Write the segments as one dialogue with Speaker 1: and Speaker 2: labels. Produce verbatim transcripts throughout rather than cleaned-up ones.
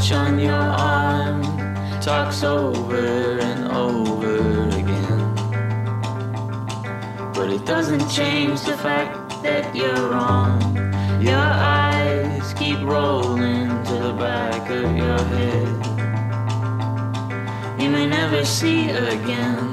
Speaker 1: watch on your arm talks over and over again. But it doesn't change the fact that you're wrong. Your eyes keep rolling to the back of your head. You may never see again.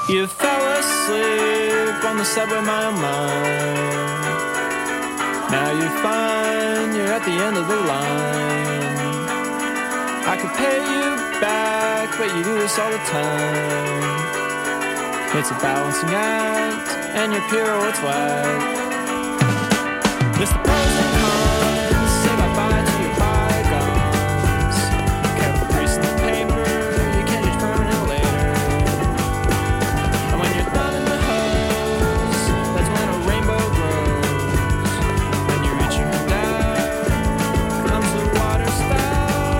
Speaker 2: You fell asleep on the subway mile mile. Now you find you're at the end of the line. I could pay you back, but you do this all the time. It's a balancing act, and your pirouette's whack. It's the pros and cons, say bye-bye to your bygones. Careful grease in the paper, you can't use permanent later. And when you're thumb in the hose, that's when a rainbow grows. When you're reaching down, comes the water spout.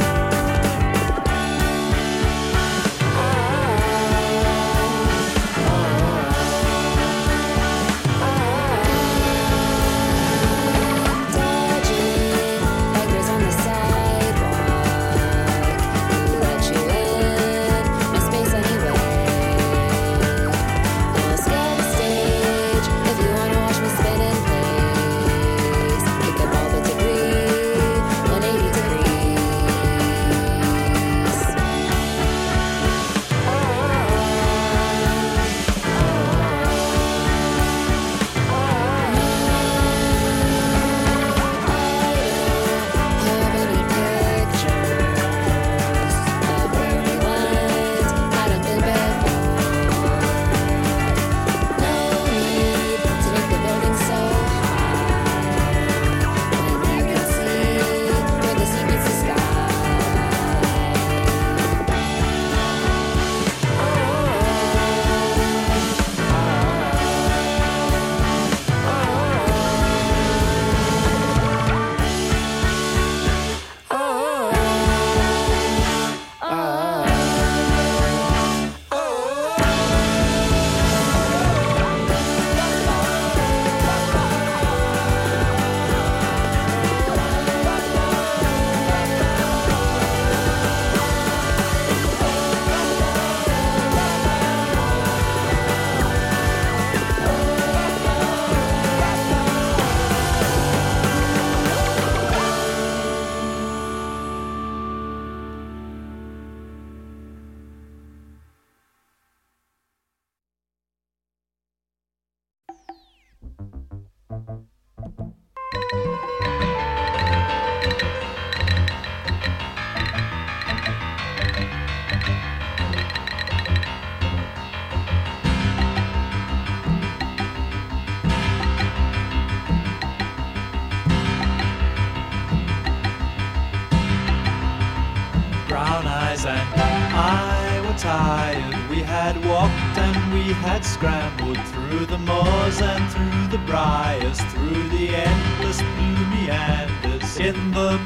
Speaker 3: Tired, we had walked and we had scrambled through the moors and through the briars, through the endless blue meanders in the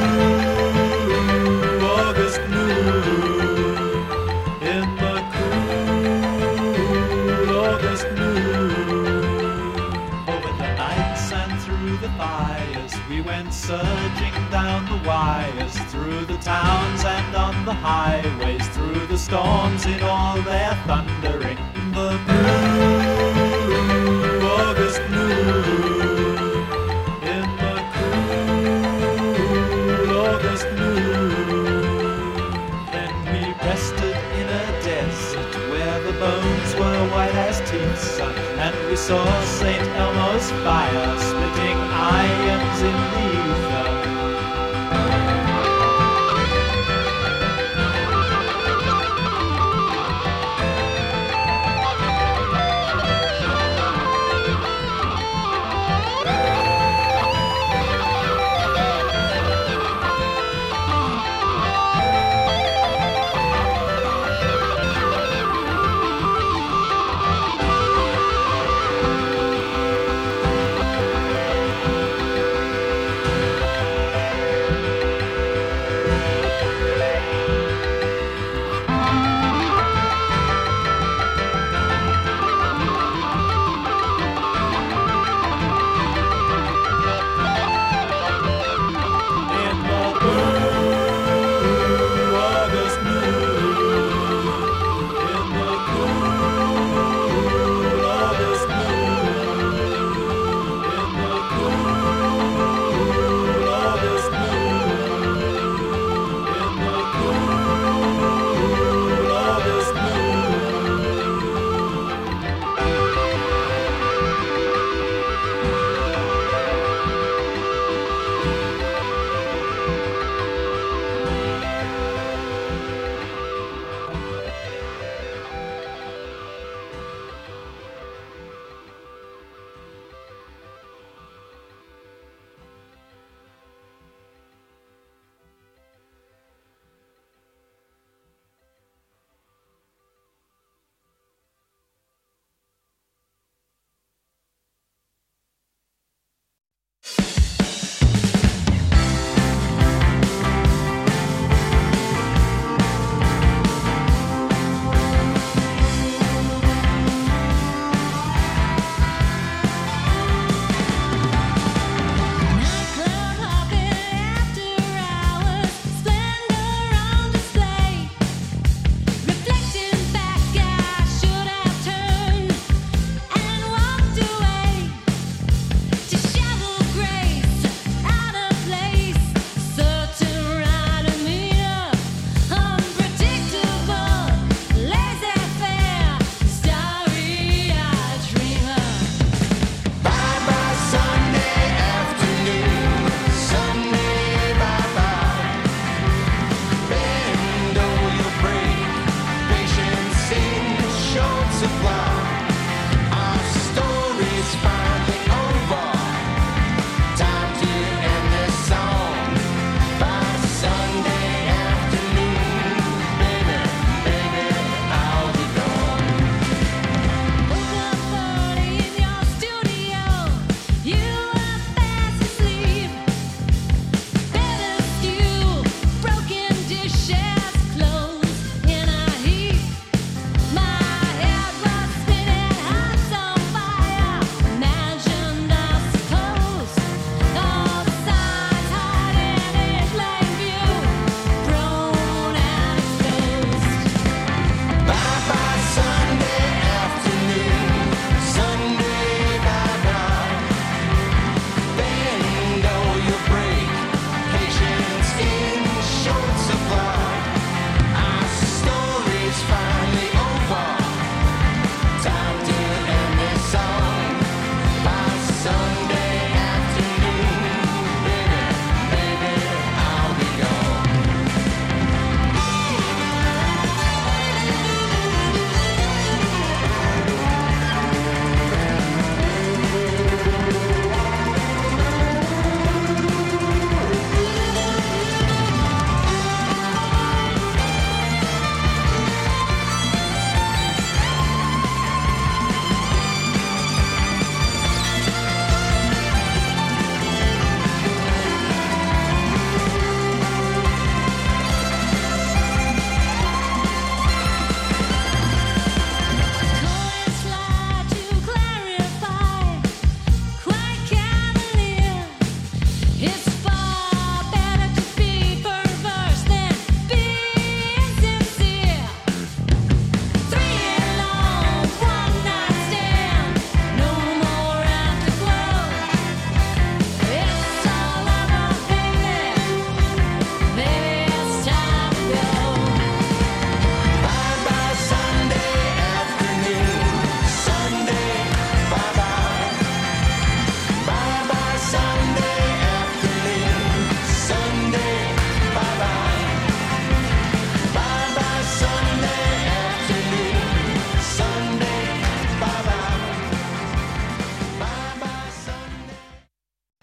Speaker 3: blue August noon, in the cool August noon. Over the nights and through the fires, we went surging down the wires, through the towns and on the highways, through the storms in all their thundering, in the blue August noon, in the cool August noon. Then we rested in a desert where the bones were white as teeth, son, and we saw Saint Elmo's fire splitting irons in the ether.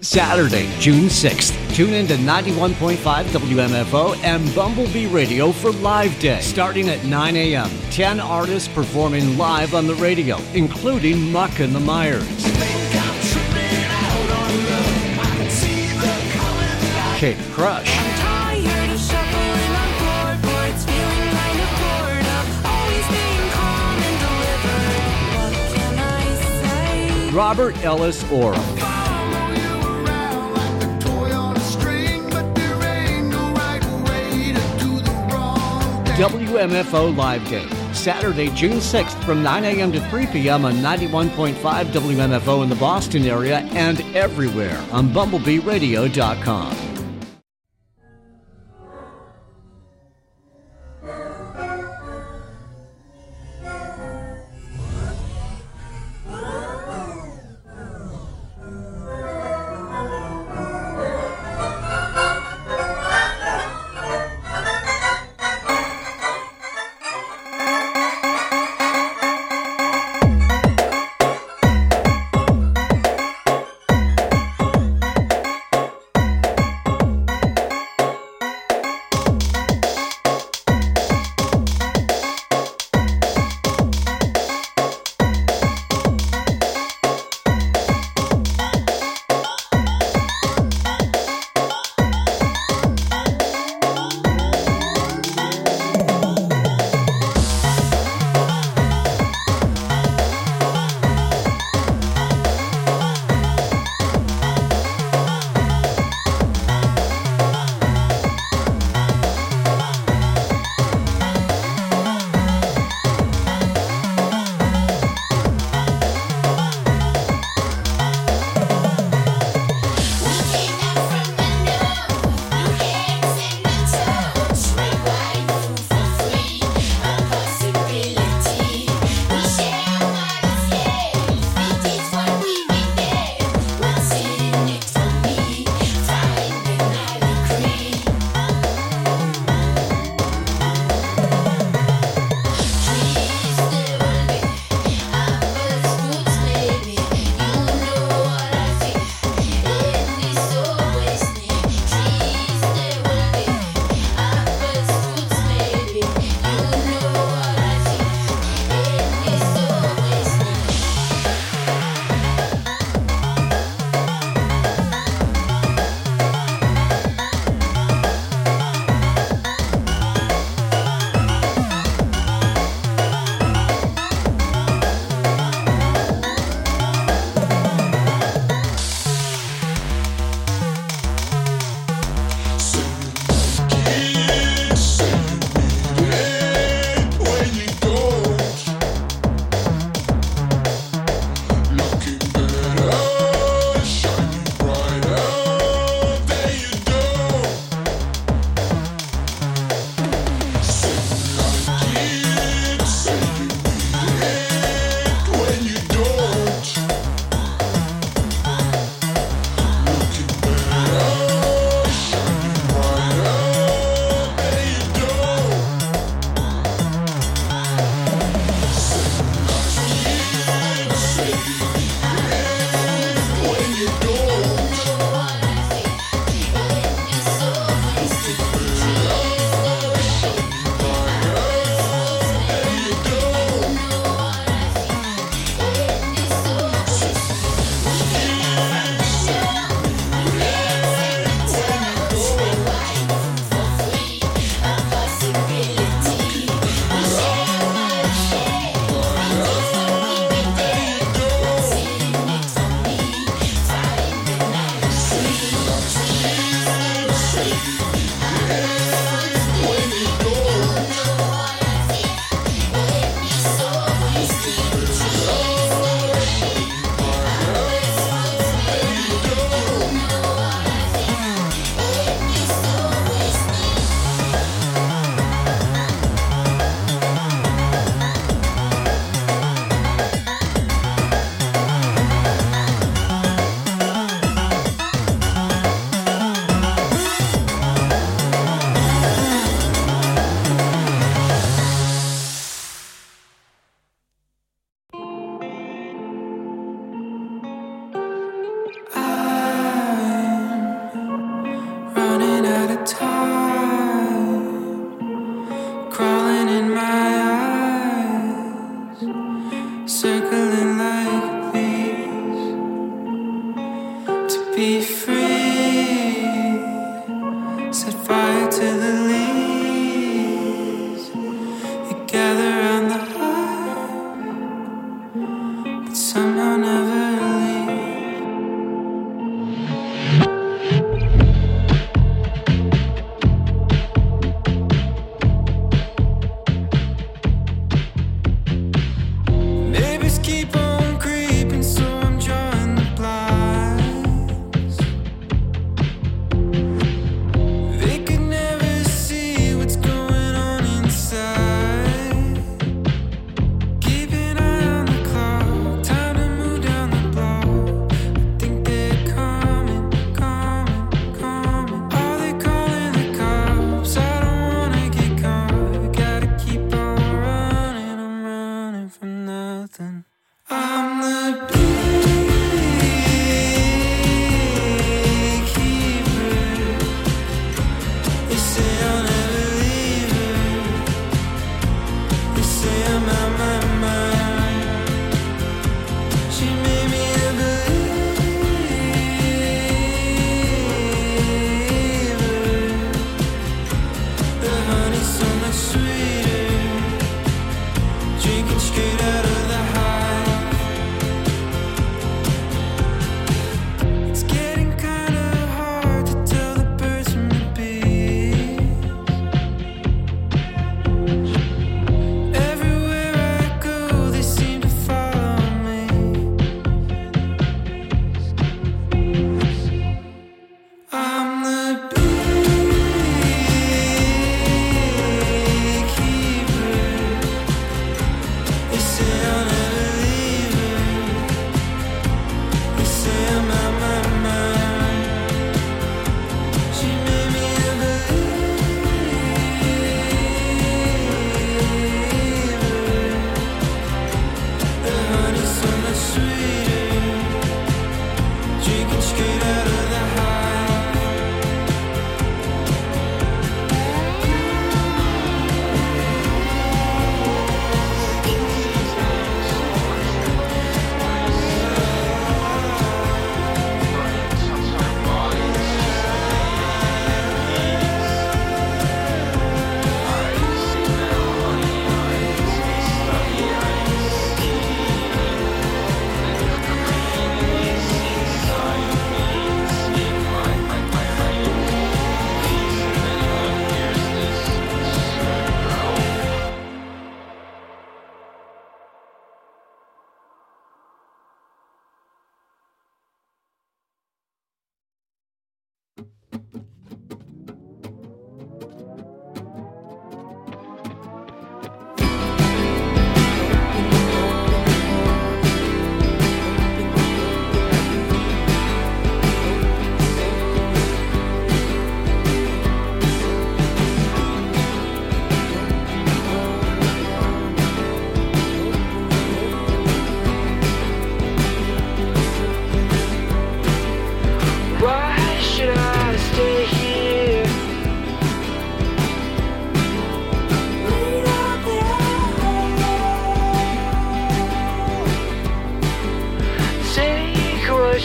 Speaker 4: Saturday, June sixth. Tune in to ninety-one point five W M F O and Bumblebee Radio for Live Day. Starting at nine a.m., ten artists performing live on the radio, including Muck and the Myers. Kate Crush.
Speaker 5: I'm tired of shuffling on floorboards, feeling kind of bored of always being calm and delivered. What can I say?
Speaker 4: Robert Ellis Orr. W M F O Live Day, Saturday, June sixth from nine a.m. to three p.m. on ninety-one point five W M F O in the Boston area and everywhere on bumblebee radio dot com.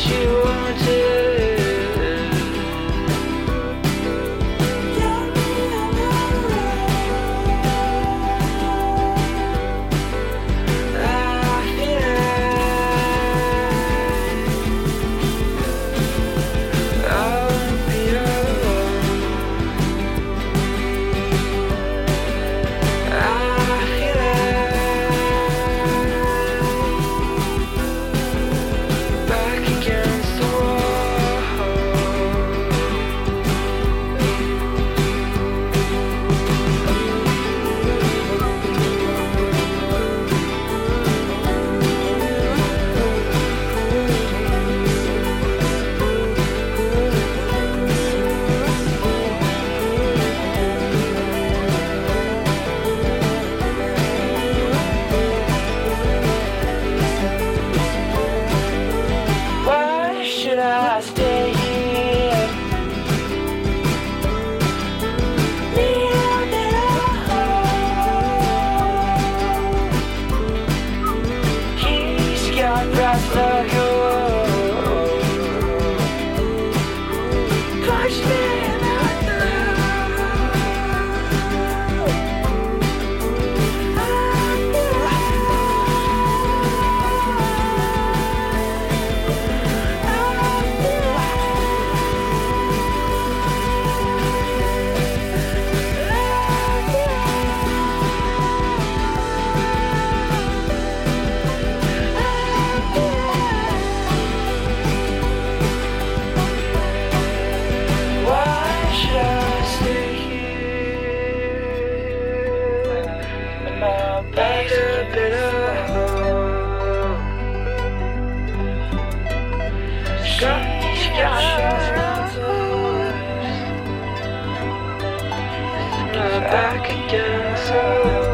Speaker 1: she wanted. Back again, so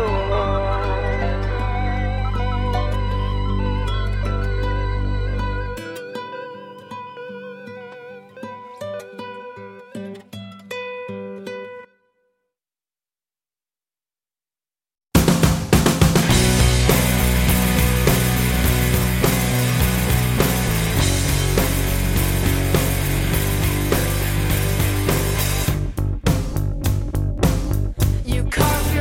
Speaker 5: You carve your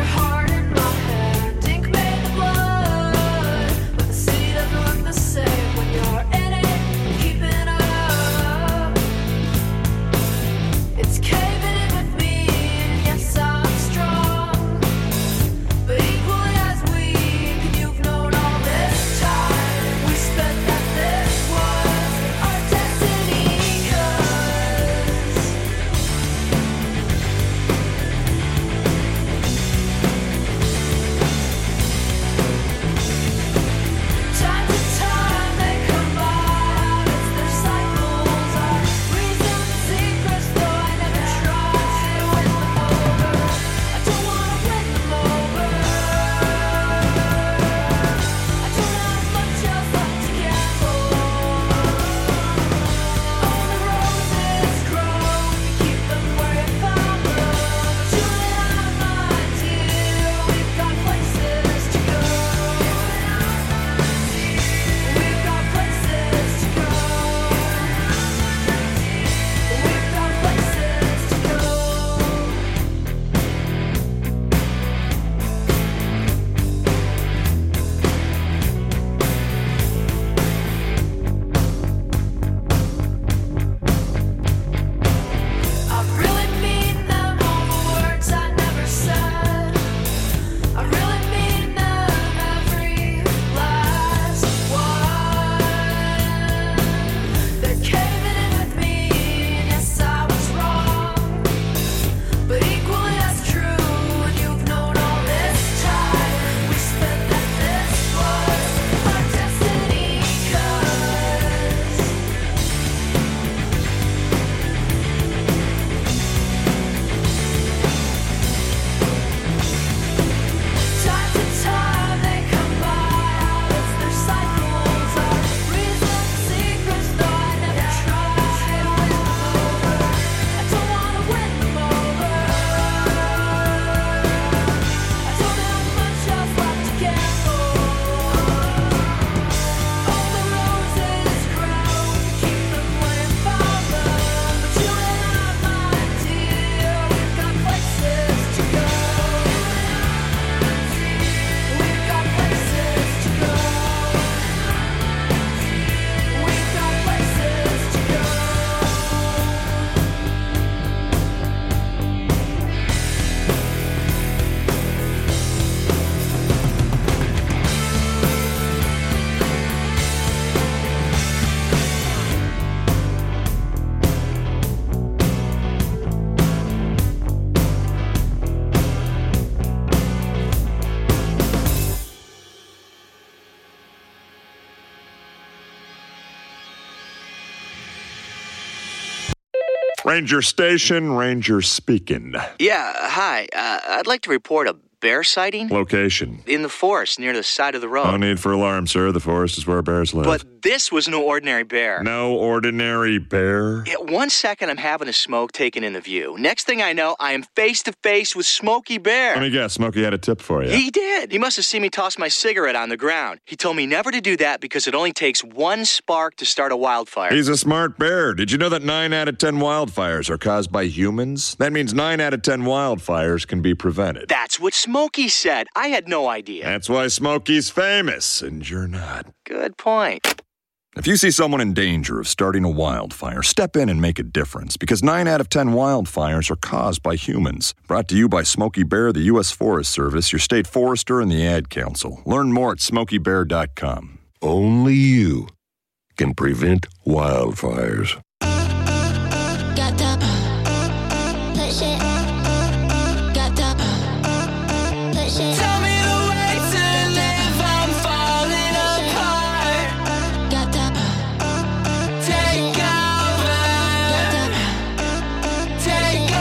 Speaker 6: Ranger Station, Ranger speaking.
Speaker 7: Yeah, hi. Uh, I'd like to report a bear sighting.
Speaker 6: Location.
Speaker 7: In the forest near the side of the road.
Speaker 6: No need for alarm, sir. The forest is where bears live.
Speaker 7: But this was no ordinary bear.
Speaker 6: No ordinary bear?
Speaker 7: Yeah, one second I'm having a smoke taken in the view. Next thing I know, I am face to face with Smokey Bear.
Speaker 6: Let me guess, Smokey had a tip for you.
Speaker 7: He did. He must have seen me toss my cigarette on the ground. He told me never to do that because it only takes one spark to start a wildfire.
Speaker 6: He's a smart bear. Did you know that nine out of ten wildfires are caused by humans? That means nine out of ten wildfires can be prevented.
Speaker 7: That's what Smokey said. I had no idea.
Speaker 6: That's why Smokey's famous, and you're not.
Speaker 7: Good point.
Speaker 6: If you see someone in danger of starting a wildfire, step in and make a difference, because nine out of ten wildfires are caused by humans. Brought to you by Smokey Bear, the U S Forest Service, your state forester, and the Ad Council. Learn more at smokey bear dot com.
Speaker 8: Only you can prevent wildfires.
Speaker 5: Got that push it. Got that push it.
Speaker 2: Tell me the way to live, I'm falling apart.
Speaker 5: Got that
Speaker 2: Take over, take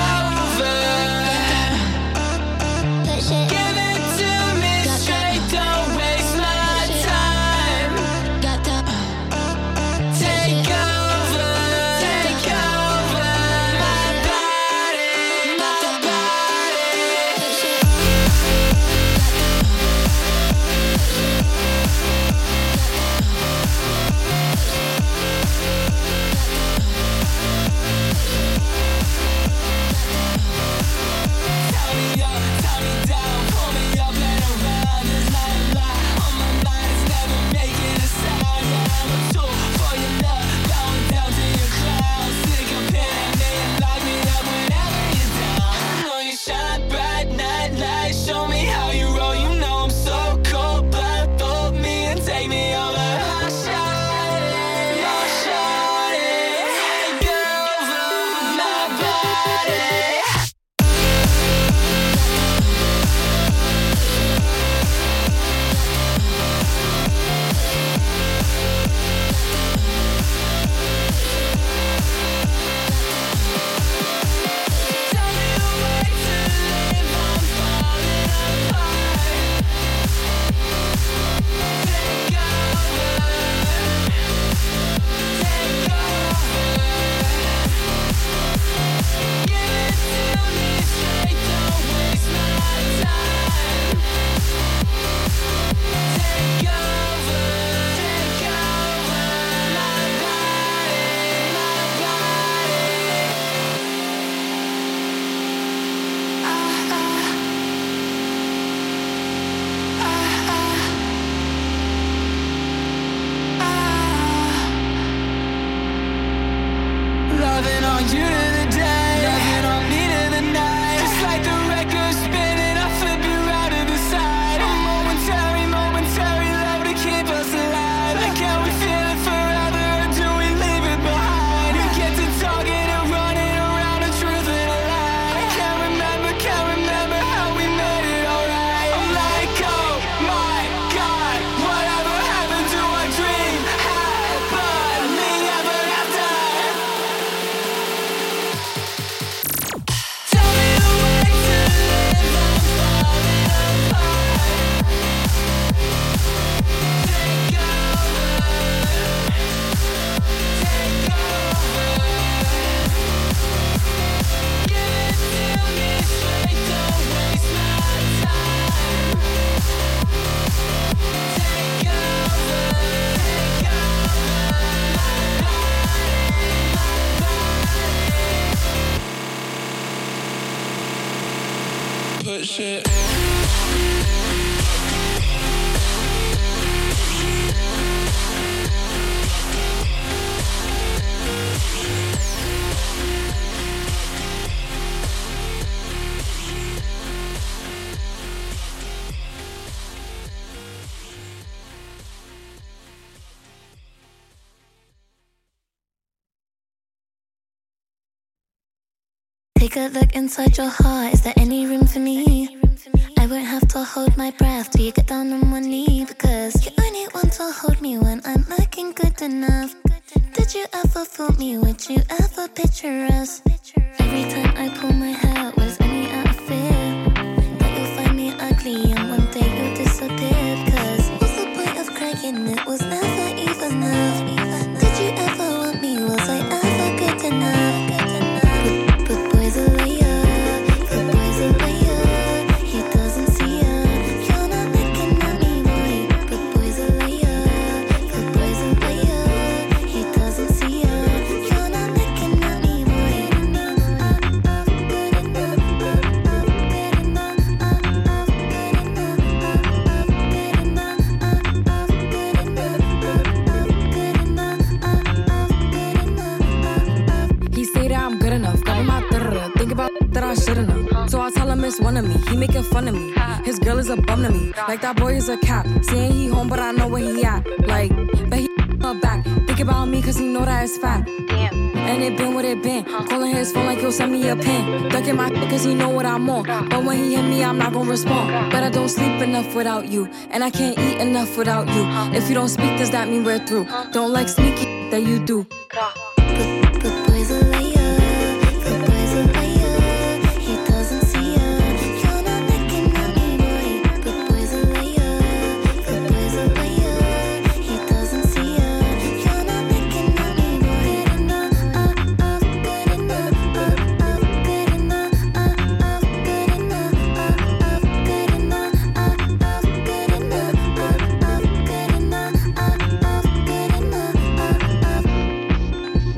Speaker 2: over.
Speaker 5: push it.
Speaker 2: Give it to me straight, don't waste my time.
Speaker 5: Got that
Speaker 2: Take over, take over my body, my body.
Speaker 5: push it.
Speaker 2: Tie me up, tie me down, pull me up and around. There's not a lie on my mind, it's never making a sound. Yeah, I'm a tool for your love, going down to your clown. Stick a pin in me and lock me up whenever you're down. I know you shine bright, night light, show me how you roll. You know I'm so cold, blindfold me and take me over. Oh, shawty, oh, shawty, take over my body. Tell me the way to live, I'm falling apart. Take over, take over. Give it to me straight, don't waste my time. Take over, take over my body, my body. Loving on you to the day, loving on me to the night. Just like the record spinning, I flip you out to the side. A momentary, momentary love to keep us alive. Like can we feel it forever, or do we leave it behind? We get to talking and running around the truth and a lie. I can't remember, can't remember how we made it alright. I'm like, oh my God, whatever happened to our dream? Happily ever after. Tell me the way to live, I'm falling apart. Take over, take over. Give it to me straight, don't waste my time. Take over, take over my body, my body. Push it.
Speaker 5: Take a look inside your heart. Is there any room for me? I won't have to hold my breath till you get down on one knee, because you only want to hold me when I'm looking good enough. Did you ever fool me? Would you ever picture us? Every time I pull my hair, was any out of fear that you'll find me ugly and one day you'll disappear? Cause what's the point of crying? It was never even enough. Did you ever want me? Was I ever good enough? But, but boys are liar, but boys are liar. He doesn't see ya. You're not looking at me, boy. But boys are liar, but boys are liar. He doesn't see ya. You're not looking at me, boy. Good enough, good enough, good enough, good enough,
Speaker 9: He say that I'm good enough, got him out there. Think about that I shouldn't have. So I tell him it's one of me. He making fun of me. His girl is a bum to me. Like that boy is a cap. Saying he home, but I know where he at. Like, but he her back. Think about me, cause he know that it's fat. And it been what it been. Calling his phone like he'll send me a pin. Ducking my shit cause he know what I'm on. But when he hit me, I'm not gonna respond. But I don't sleep enough without you. And I can't eat enough without you. If you don't speak, does that mean we're through? Don't like sneaky that you do.
Speaker 5: But boys are liar, but boys are liar. He doesn't see ya. You're not looking at me, boy. But boys are liar, but boys are liar. He doesn't see ya. You're not looking at me, boy. Good enough, good enough, good enough, good enough, good enough, good enough, good enough, good enough.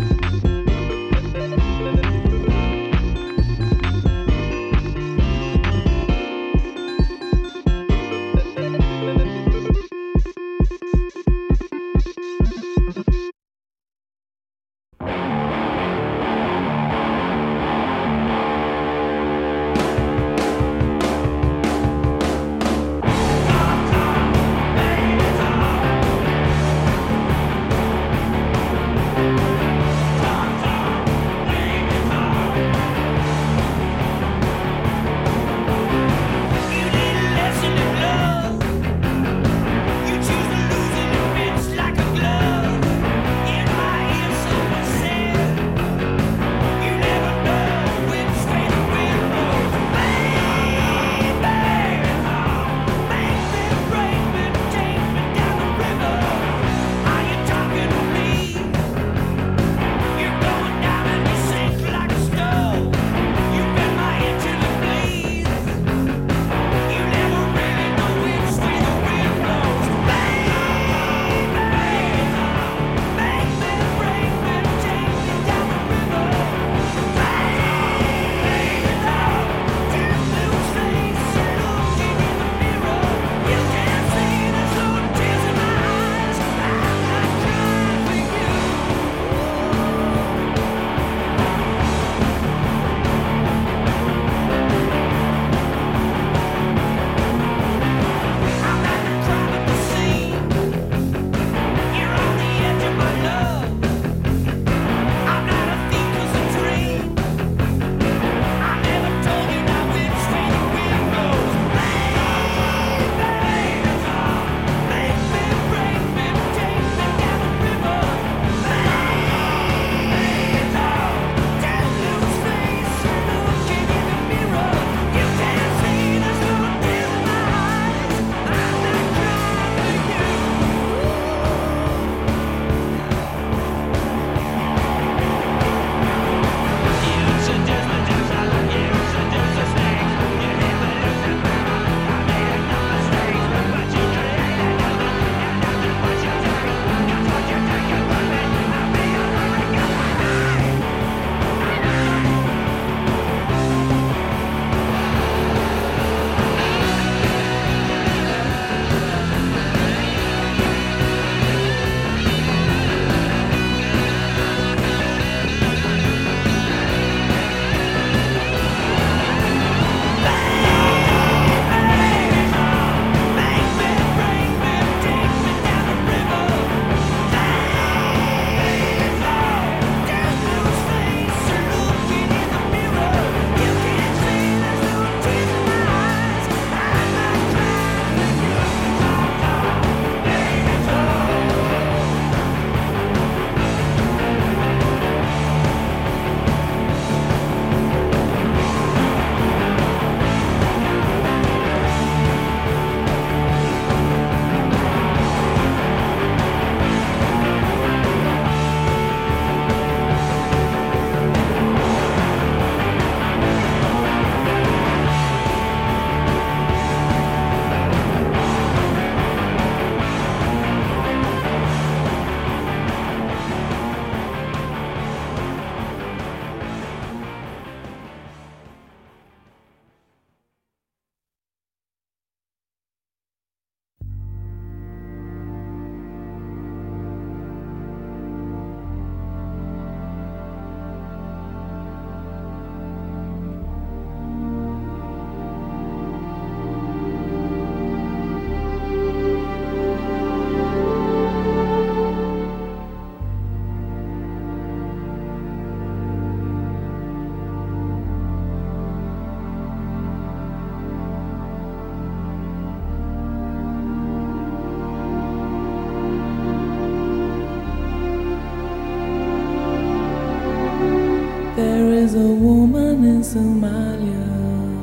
Speaker 10: is a woman in Somalia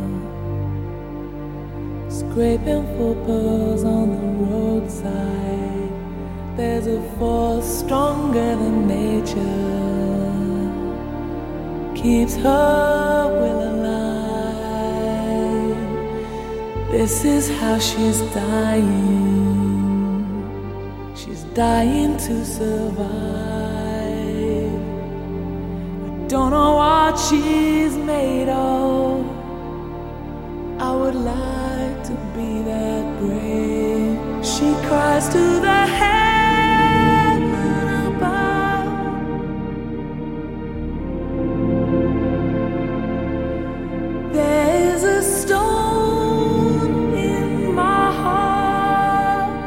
Speaker 10: scraping for pearls on the roadside. There's a force stronger than nature, keeps her will alive. This is how she's dying. She's dying to survive. I don't know what she's made of. I would like to be that brave. She cries to the heaven above. There's a stone in my heart.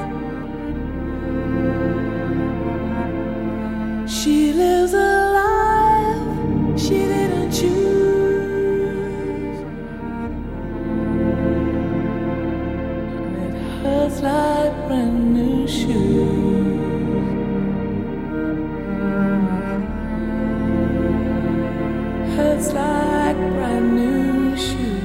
Speaker 10: She lives a life she didn't choose. Hurts like brand new shoes. Hurts like brand new shoes.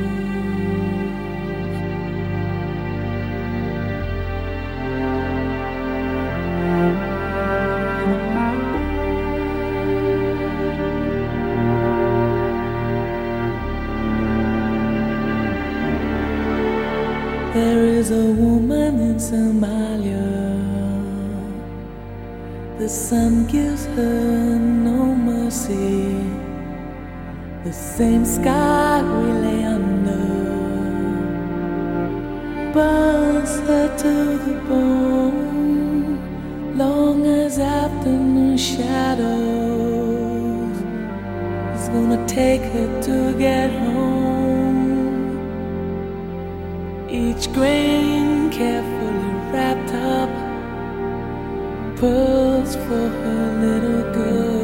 Speaker 10: There is a woman in Somalia. The sun gives her no mercy. The same sky we lay under burns her to the bone. Long as afternoon shadows is gonna take her to get home. Each grain carefully wrapped up, pearls for her little girl.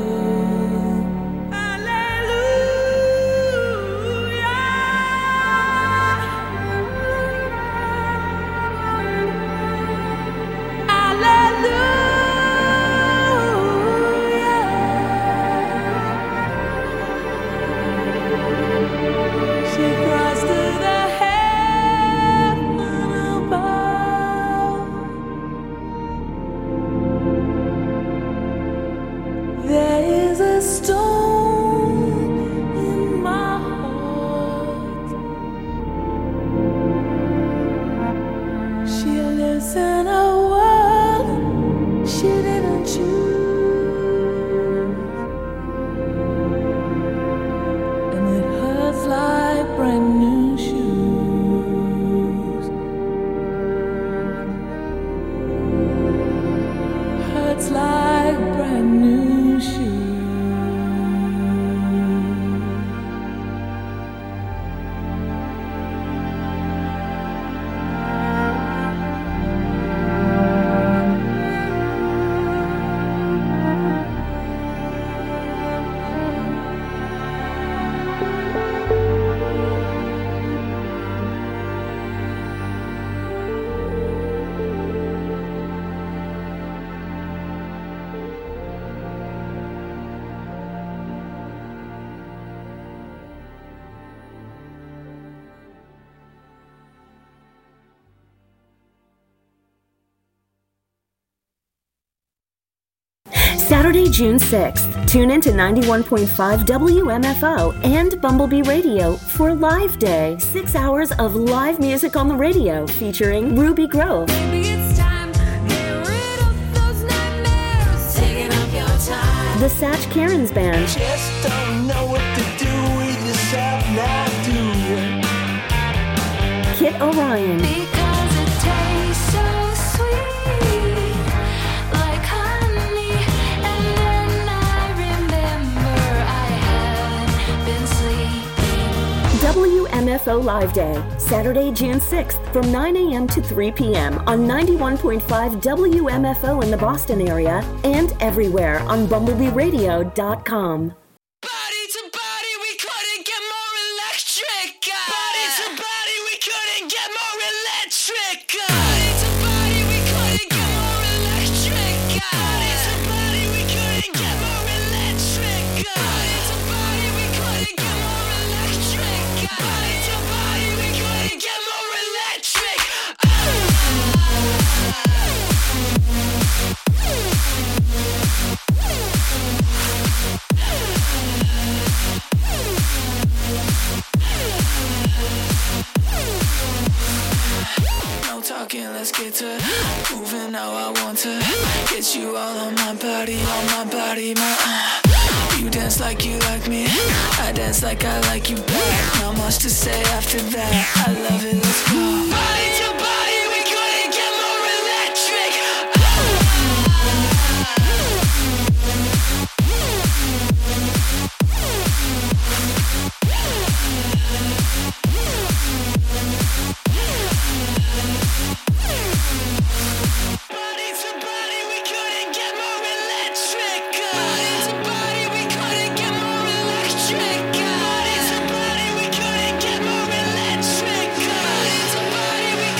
Speaker 11: Saturday, June sixth, tune in to ninety-one point five W M F O and Bumblebee Radio for Live Day. Six hours of live music on the radio featuring Ruby Grove,
Speaker 12: Maybe it's time to get rid of those nightmares, taking up your time.
Speaker 11: the Satch Karen's Band,
Speaker 13: Just don't know what to do with yourself now, do you?
Speaker 11: Kit Orion,
Speaker 12: Because it tastes so sweet, like honey. And then I remember I haven't been sleeping.
Speaker 11: W M F O Live Day, Saturday, June sixth from nine a.m. to three p.m. on ninety-one point five W M F O in the Boston area and everywhere on bumblebee radio dot com.
Speaker 12: Body to body, we couldn't get more electric. Body to body, we couldn't get more electric. Body to body, we couldn't get more electric. Body to body, we couldn't get more electric. Body to body, we couldn't. talking, let's get to moving. Now I want to get you all on my body, on my body, my uh. You dance like you like me, I dance like I like you back. Not much to say after that, I love it, let's go. Body to body, we couldn't get more electric. Body to body, we couldn't get more electric. Body to body, we couldn't get more electric. Body to body, we couldn't get more electric. Body to body, we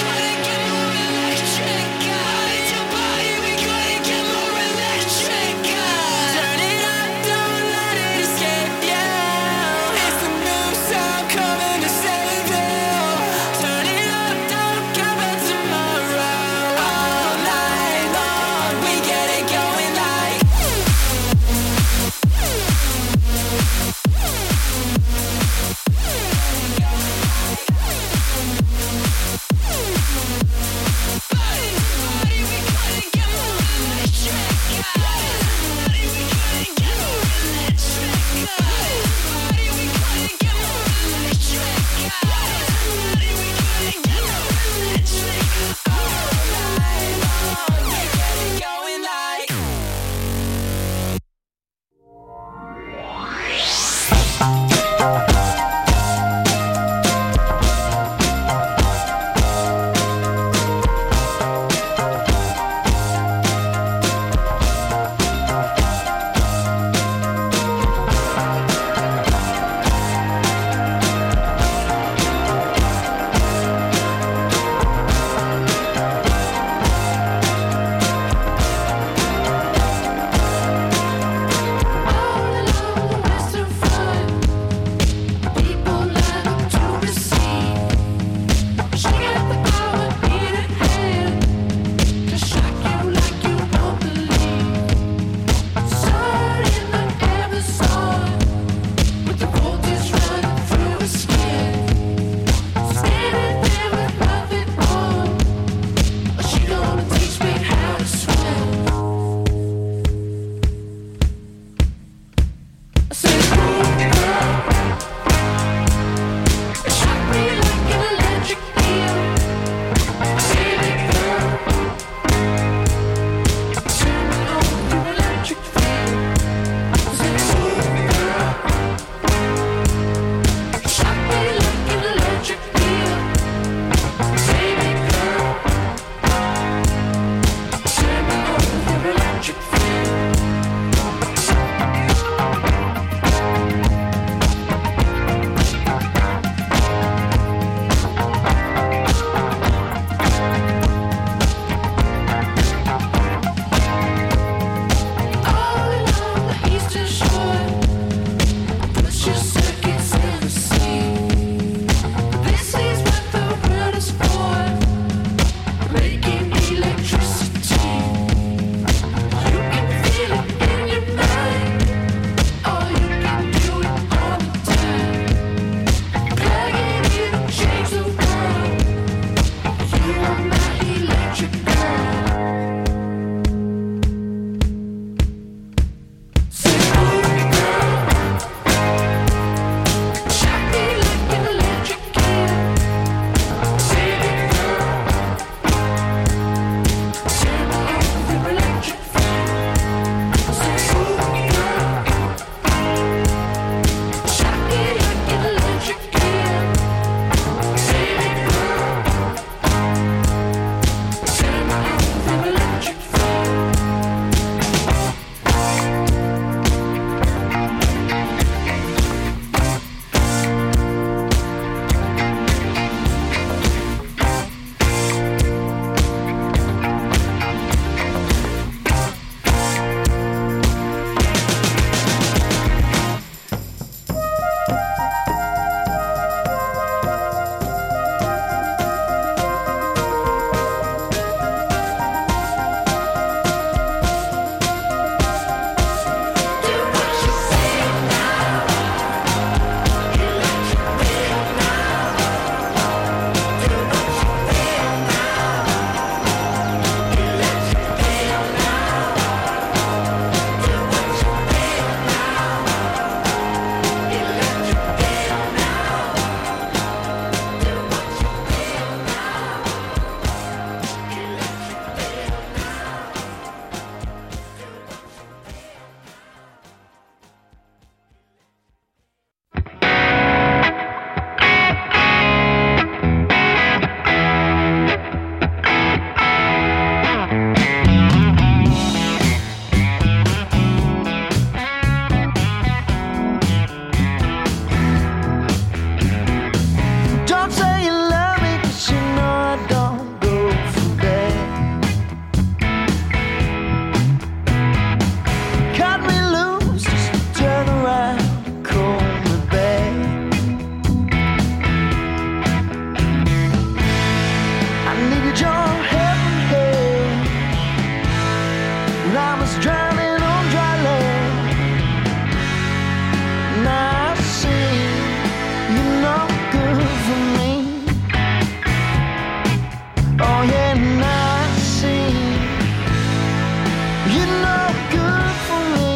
Speaker 13: Oh yeah, now I see you're no good for me.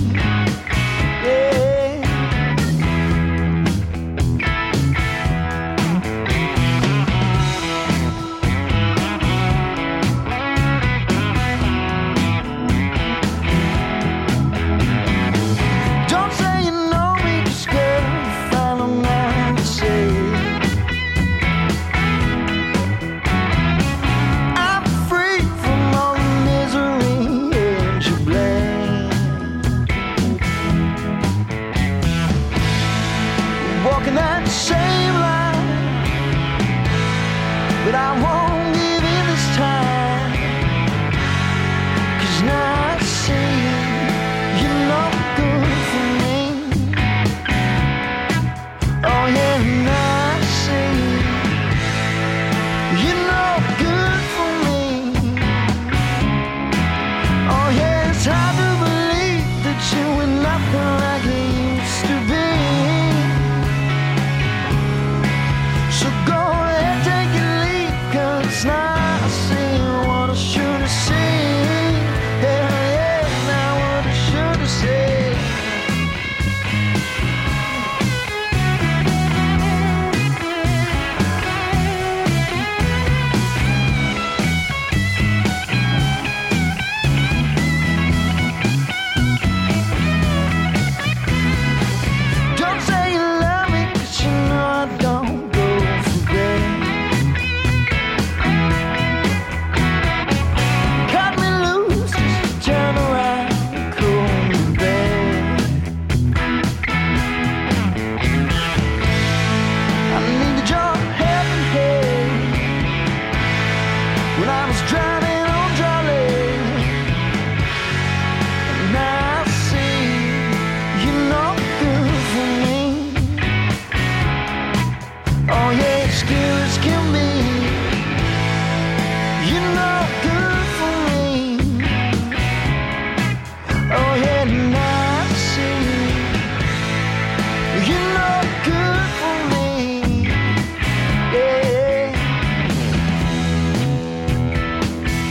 Speaker 13: Yeah. Don't say you know me, 'cause girl, if I don't know to say. I'm free from all the misery and you blame. Walking that same line, but I won't give in this time. 'Cause now I see you're no good for me. Oh yeah, now I see you're no good for me. Oh yeah, it's hard to believe that you were nothing like you used to be. So go ahead, take a leap, 'cause now I see what I should have seen. Yeah, yeah, now what I should have said. Don't say you love me, 'cause you know I don't go for gray. Cut me loose, just turn around, call me back. I needed your helping hand when I was drowning on Jolly. And now I see you're no good for me. Oh yeah, it's good as can be. You're no good for me. Oh yeah, now I see you're no good for me. Yeah.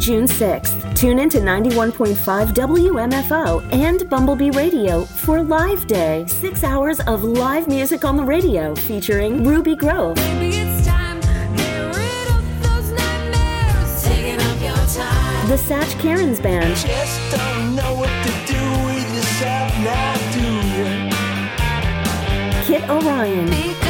Speaker 11: June sixth. Tune in to ninety-one point five W M F O and Bumblebee Radio for Live Day. Six hours of live music on the radio featuring Ruby Grove,
Speaker 12: Maybe it's time, get rid of those nightmares, taking up your time.
Speaker 11: the Satch Karen's Band,
Speaker 13: Just don't know what to do with yourself now, do you?
Speaker 11: Kit Orion,
Speaker 12: Because